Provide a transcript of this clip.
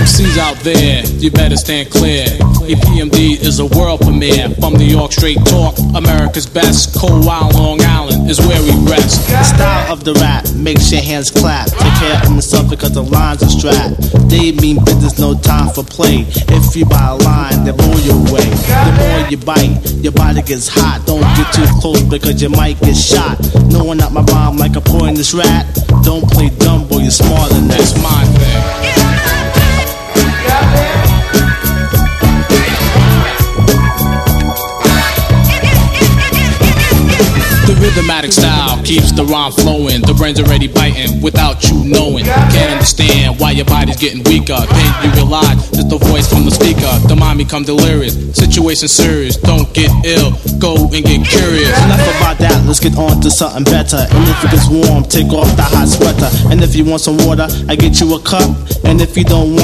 MCs out there, you better stand clear. EPMD is a world premiere. From New York, straight talk, America's best. Cold Wild Long Island is where we rest. The style of the rap makes your hands clap. Take care of yourself because the lines are strapped. They mean business, no time for play. If you buy a line, they blow you away. The more you bite, your body gets hot. Don't get too close because you might get shot. No one at my rhyme like a poisonous rat. Don't play dumb, boy, you're smarter than that. That's my thing. The rhythmatic style keeps the rhyme flowing. The brain's already biting without you knowing. Can't understand why your body's getting weaker. Then you realize it's the voice from the speaker. The mind become delirious. Situation serious. Don't get ill. Go and get curious. Enough about that. Let's get on to something better. And if it gets warm, take off the hot sweater. And if you want some water, I get you a cup. And if you don't want